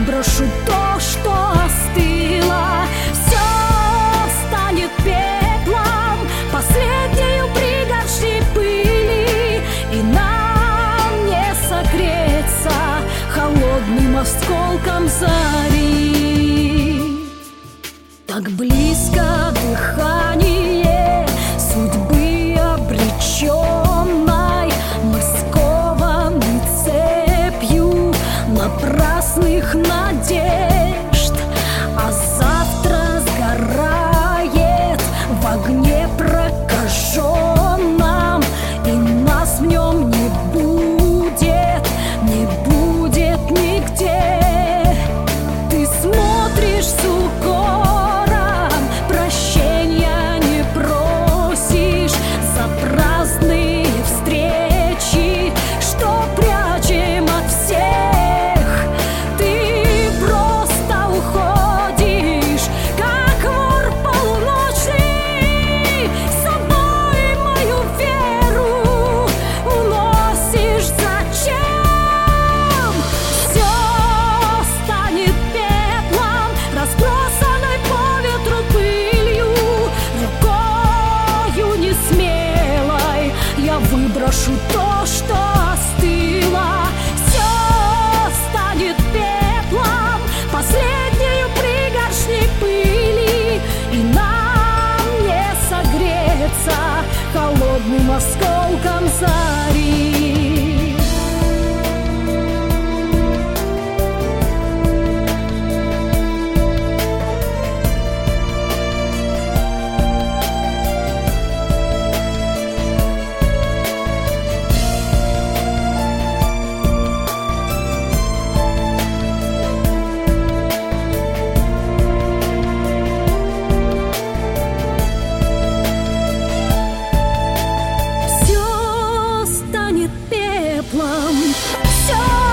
выброшу то, что остыло. Все станет пеплом, последнею пригоршней пыли, и нам не согреться холодным осколком зари. Так близко дыхание судьбы обреченной, мы скованы цепью напрасных надежд, а завтра сгорает в огне прокаженном, и нас в нем не будет нигде. Ты смотришь с укором, прощения не просишь за праздные встречи, что прячем от всех. Ты просто уходишь, как вор полуночный, с собой мою веру уносишь. Зачем? Все станет пеплом, разбросанной по ветру пылью, рукою несмелой я выброшу то, что остыло. Все станет пеплом, последнею пригоршней пыли, и нам не согреться холодным осколком зари. Все станет пеплом, все